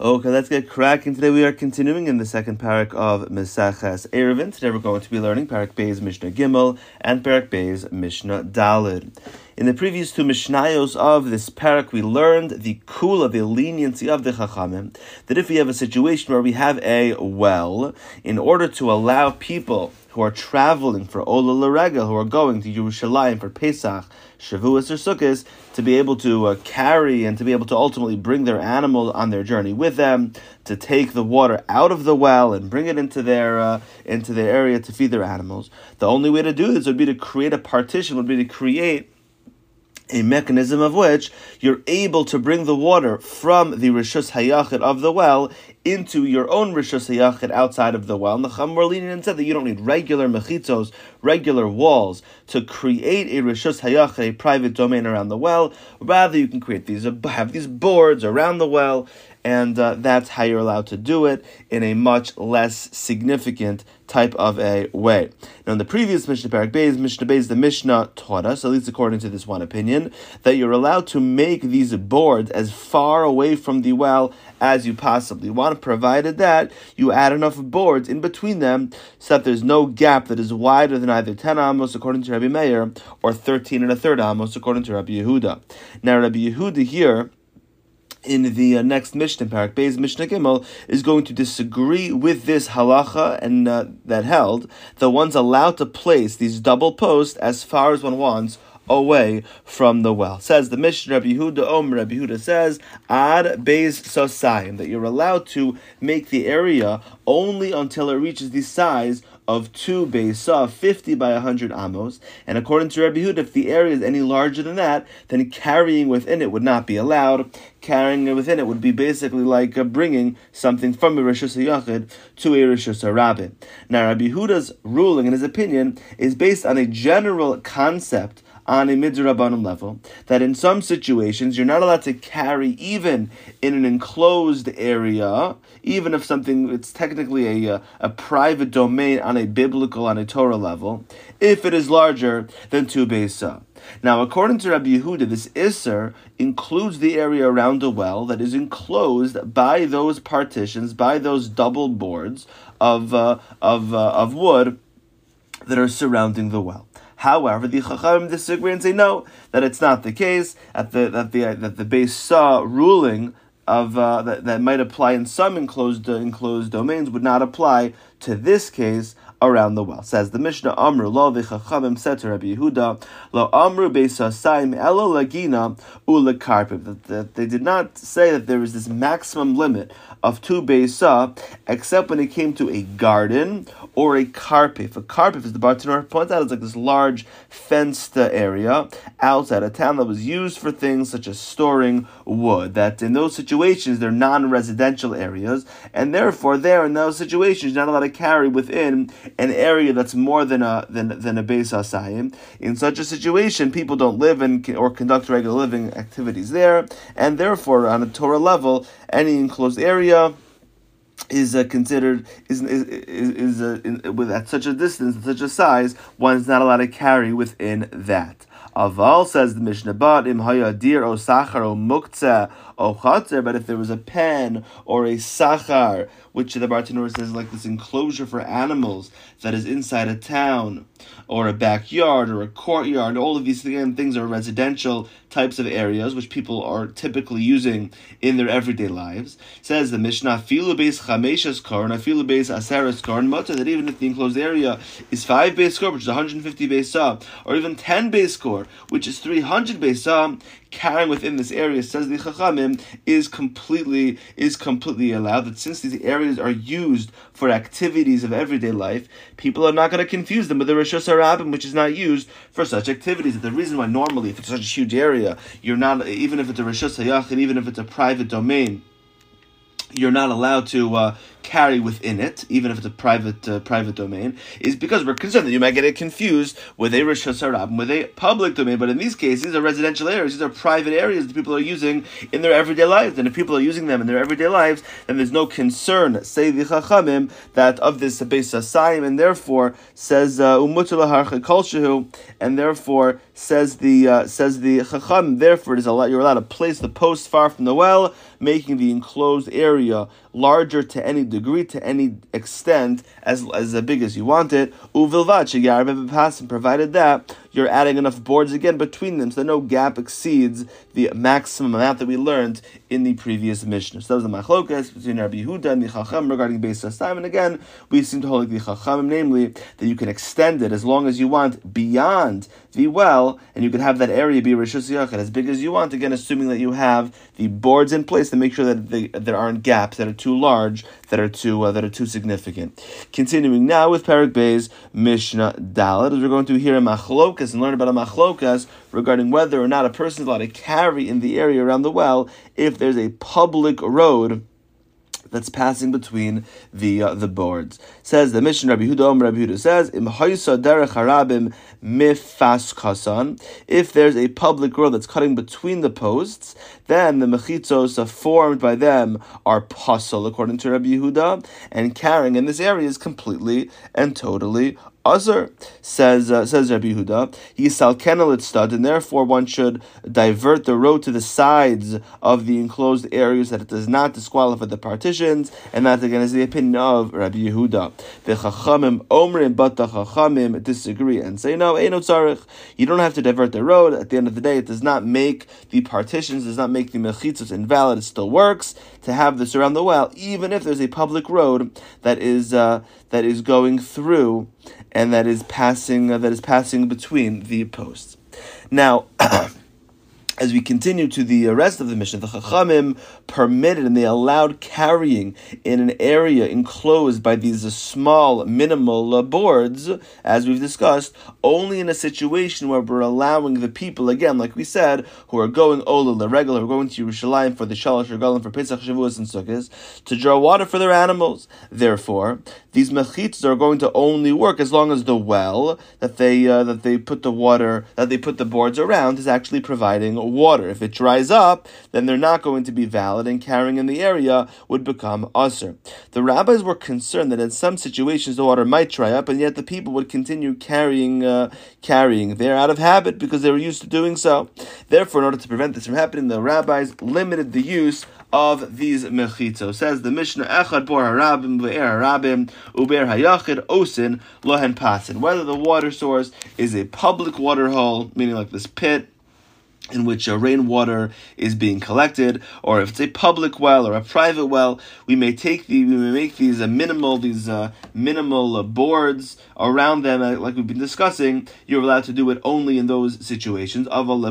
Okay, let's get cracking. Today we are continuing in the second parak of Meseches Eruvin. Today we're going to be learning Parak Beis Mishnah Gimel and Parak Beis Mishnah Daled. In the previous two Mishnayos of this parak, we learned the kula, the leniency of the Chachamim, that if we have a situation where we have a well, in order to allow people who are traveling for Ola L'Regel, who are going to Yerushalayim for Pesach, Shavuos or Sukkot, to be able to carry and to be able to ultimately bring their animal on their journey with them, to take the water out of the well and bring it into their area to feed their animals. The only way to do this would be to create a partition, would be to create a mechanism of which you're able to bring the water from the Rishus Hayachid of the well into your own Rishus Hayachid outside of the well. And the Chacham were lenient and said that you don't need regular mechitzos, regular walls, to create a Rishus Hayachid, a private domain around the well. Rather, you can create have these boards around the well, and that's how you're allowed to do it in a much less significant type of a way. Now, in the previous Mishnah Parak Beis, the Mishnah taught us, at least according to this one opinion, that you're allowed to make these boards as far away from the well as you possibly want, provided that you add enough boards in between them so that there's no gap that is wider than either 10 amos according to Rabbi Meir or 13 1/3 amos according to Rabbi Yehuda. Now, Rabbi Yehuda here, in the next Mishnah, Parak Beis Mishnah Gimel, is going to disagree with this halacha and that held that one's allowed to place these double posts as far as one wants away from the well. Says the Mishnah, Rabbi Yehuda says, Ad Beis Sosayim, that you're allowed to make the area only until it reaches the size of 2 Beis 50 by 100 amos. And according to Rabbi Yehuda, if the area is any larger than that, then carrying within it would not be allowed. Carrying it within it would be basically like bringing something from a Rishus HaYachid to a Rishus HaRabbi. Now, Rabbi Yehuda's ruling, in his opinion, is based on a general concept on a midrabanan level, that in some situations you're not allowed to carry even in an enclosed area, even if it's technically a private domain on a Torah level, if it is larger than 2 Beis. Now, according to Rabbi Yehuda, this Isser includes the area around a well that is enclosed by those partitions, by those double boards of wood that are surrounding the well. However, the Chachamim disagree and say no, that it's not the case. That the Beis ruling of that might apply in some enclosed domains would not apply to this case around the well. Says the Mishnah, Amru lo v'chachamim said to Rabbi Yehuda, lo amru beis hasayim elo lagina ulekarpiv. That they did not say that there is this maximum limit of 2 beis, except when it came to a garden or a karpif. A karpif, as the Bartanur points out, is like this large fenced area outside a town that was used for things such as storing wood. That in those situations, they're non-residential areas, and therefore there in those situations, you're not allowed to carry within an area that's more than a Beis Hasayim. In such a situation, people don't live or conduct regular living activities there, and therefore, on a Torah level, any enclosed area is considered with at such a distance, at such a size, one is not allowed to carry within that. Aval, says the Mishnah, but im hayadir o sachar o muktzeh o chatzer, but if there was a pen or a sachar, which the Bartanur says like this enclosure for animals that is inside a town, or a backyard, or a courtyard, all of these things are residential types of areas which people are typically using in their everyday lives. Says the Mishnah, filu beis chameshes korn, filu beis aseres korn, mutter, that even if the enclosed area is 5 beis kor, which is 150 beis, or even 10 beis kor, which is 300 beis, carrying within this area, says the Chachamim, is completely allowed. That since these areas are used for activities of everyday life, people are not going to confuse them with the Rishus HaRabim, which is not used for such activities. The reason why normally, if it's such a huge area, you're not, even if it's a Rishus HaYachid, even if it's a private domain, you're not allowed to carry within it, even if it's a private domain, is because we're concerned that you might get it confused with a Rosh Hashanah, with a public domain. But in these cases, these are residential areas, these are private areas that people are using in their everyday lives. And if people are using them in their everyday lives, then there's no concern, say the Chachamim, that of this Beis Hasayim, and therefore says and therefore says the Chacham, therefore you're allowed to place the post far from the well, making the enclosed area larger to any degree, to any extent, as big as you want it. Provided that you're adding enough boards again between them, so that no gap exceeds the maximum amount that we learned in the previous Mishnah. So that was the machlokas between Rabbi Yehuda and the Chacham regarding Beis Hasayim. And again, we seem to hold like the Chacham, namely that you can extend it as long as you want beyond the well, and you can have that area be Rishus Yachid as big as you want. Again, assuming that you have the boards in place to make sure that there aren't gaps that are too large, that are too significant. Continuing now with Perek Beis Mishnah Daled, as we're going to hear a machlokas and learn about a machlokas regarding whether or not a person is allowed to carry in the area around the well if there's a public road that's passing between the boards. Says the Mishnah, Rabbi Yehuda says, Im haysa derech harabim mifas kasan. If there's a public road that's cutting between the posts, then the mechitzos formed by them are pasal, according to Rabbi Yehuda, and carrying in this area is completely and totally Azar, says Rabbi Yehuda, Yisalkenel stud, and therefore one should divert the road to the sides of the enclosed areas that it does not disqualify the partitions, and that again is the opinion of Rabbi Yehuda. The Chachamim omrim, but the Chachamim disagree and say no, eino tzarich. You don't have to divert the road. At the end of the day, it does not make the partitions, does not make the mechitzos invalid. It still works to have this around the well, even if there's a public road that is going through and that is passing between the posts. Now, as we continue to the rest of the Mishnah, the Chachamim permitted and they allowed carrying in an area enclosed by these small, minimal boards, as we've discussed, only in a situation where we're allowing the people, again, like we said, who are going Ola L'Regel, who are going to Yerushalayim for the Shalosh Regalim, for Pesach, Shavuos, and Sukkot, to draw water for their animals. Therefore, these mechitzos are going to only work as long as the well that they put the boards around is actually providing water. If it dries up, then they're not going to be valid, and carrying in the area would become usher. The rabbis were concerned that in some situations the water might dry up, and yet the people would continue carrying there out of habit because they were used to doing so. Therefore, in order to prevent this from happening, the rabbis limited the use of these mechitzos. Says the Mishnah, Echad bor harabim ve'er harabim uber hayachid osin lohen pasin. Whether the water source is a public water hole, meaning like this pit in which rainwater is being collected, or if it's a public well or a private well, we may make these minimal boards around them, like we've been discussing. You're allowed to do it only in those situations. However,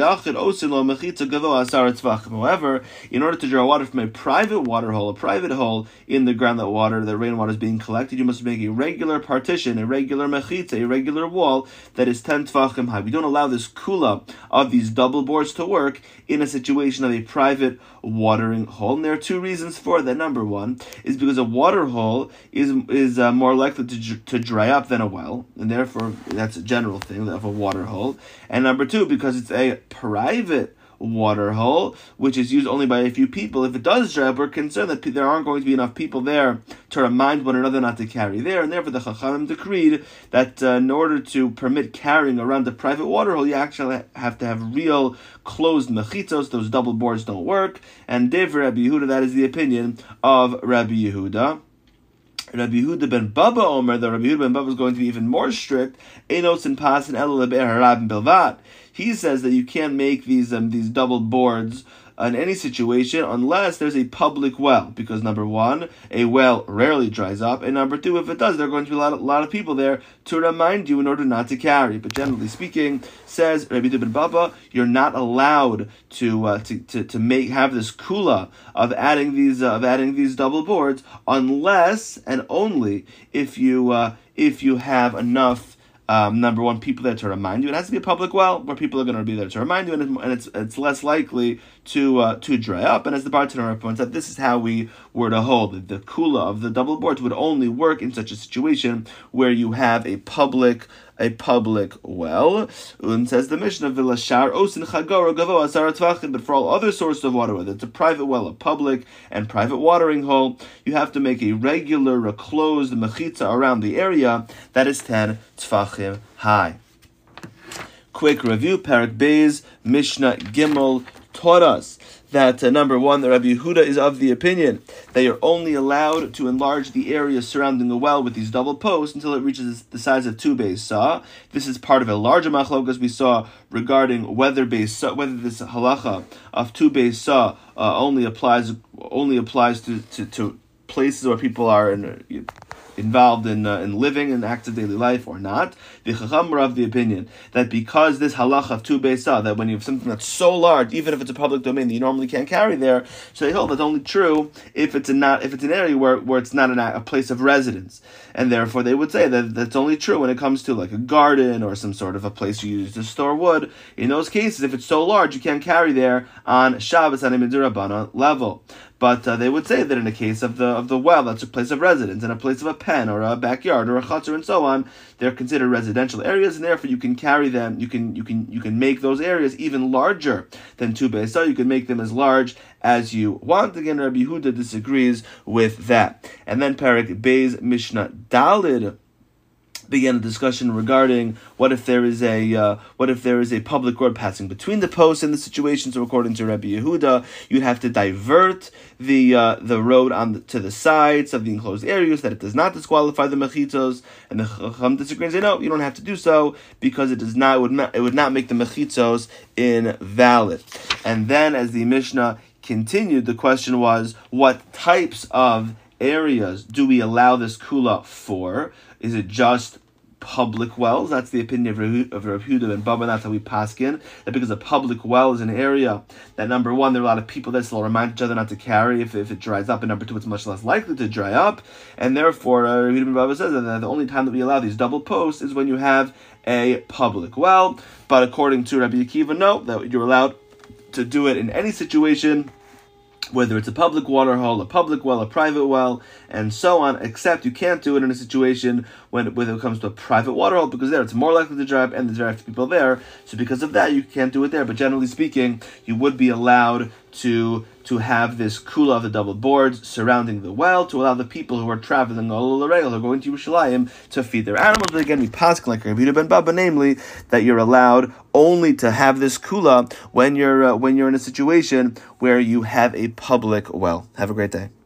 in order to draw water from a private water hole, a private hole in the ground that rainwater is being collected, you must make a regular partition, a regular mechitza, a regular wall that is 10 tefachim high. We don't allow this kula of these double boards to work in a situation of a private watering hole. And there are two reasons for that. Number one is because a water hole is more likely to dry up than a well, and therefore that's a general thing of a water hole. And number two, because it's a private water hole, which is used only by a few people. If it does dry up, we're concerned that there aren't going to be enough people there to remind one another not to carry there, and therefore the Chachamim decreed that in order to permit carrying around the private water hole, you actually have to have real closed mechitzos. Those double boards don't work, and Dev Rabbi Yehuda, that is the opinion of Rabbi Yehuda. Rabbi Yehuda ben Baba Omer, the Rabbi Yehuda ben Baba is going to be even more strict. Einos and pasin el leber harabim bilvat. He says that you can't make these double boards in any situation unless there's a public well, because number one, a well rarely dries up, and number two, if it does, there are going to be a lot of people there to remind you in order not to carry. But generally speaking, says Rabbi Yehuda ben Baba, you're not allowed to have this kula of adding these double boards unless and only if you have enough number one, people there to remind you. It has to be a public well where people are going to be there to remind you, and it's less likely to dry up. And as the bartender points out, this is how we were to hold that the kula of the double boards would only work in such a situation where you have a public well. And says the Mishnah, but for all other sources of water, whether it's a private well, a public and private watering hole, you have to make a regular, a closed mechitza around the area that is 10 tfachim high. Quick review, Parak Beis, Mishnah Gimel taught us that number one, the Rabbi Yehuda is of the opinion that you're only allowed to enlarge the area surrounding the well with these double posts until it reaches the size of 2 beis sah. This is part of a larger machlokas we saw regarding whether this halacha of 2 beis sah only applies to places where people are involved in living in active daily life or not. The Chacham were of the opinion that because this halacha of 2 beis sah, that when you have something that's so large, even if it's a public domain that you normally can't carry there, so they hold that's only true if it's an area where it's not a place of residence, and therefore they would say that that's only true when it comes to like a garden or some sort of a place you use to store wood. In those cases, if it's so large, you can't carry there on Shabbos on a midrabanan level. But they would say that in the case of the well, that's a place of residence, and a place of a pen or a backyard or a chutzner and so on, they're considered residential areas, and therefore you can carry them. You can make those areas even larger than 2 beis sah. You can make them as large as you want. Again, Rabbi Yehuda disagrees with that. And then Parak Beis Mishnah Dalid began a discussion regarding what if there is a public road passing between the posts in the situation. So according to Rabbi Yehuda, you'd have to divert the road to the sides of the enclosed areas, that it does not disqualify the mechitzos. And the Chacham disagrees and say no, you don't have to do so because it does not. It would not make the mechitzos invalid. And then as the Mishnah continued, the question was, what types of areas do we allow this kula for? Is it just public wells? That's the opinion of Rav Yehuda and Baba. That's how we paskin, that because a public well is an area that, number one, there are a lot of people that still remind each other not to carry if it dries up, and number two, it's much less likely to dry up, and therefore Rav Yehuda and Baba says that the only time that we allow these double posts is when you have a public well. But according to Rabbi Akiva, no, that you're allowed to do it in any situation, whether it's a public water hole, a public well, a private well, and so on, except you can't do it in a situation when it comes to a private water hole, because there it's more likely to dry up and there's very few people there. So because of that, you can't do it there. But generally speaking, you would be allowed to have this kula of the double boards surrounding the well to allow the people who are traveling all the regel, who are going to Yerushalayim, to feed their animals. But again, we pass like Rabbi Yehuda ben Baba, namely that you're allowed only to have this kula when you're in a situation where you have a public well. Have a great day.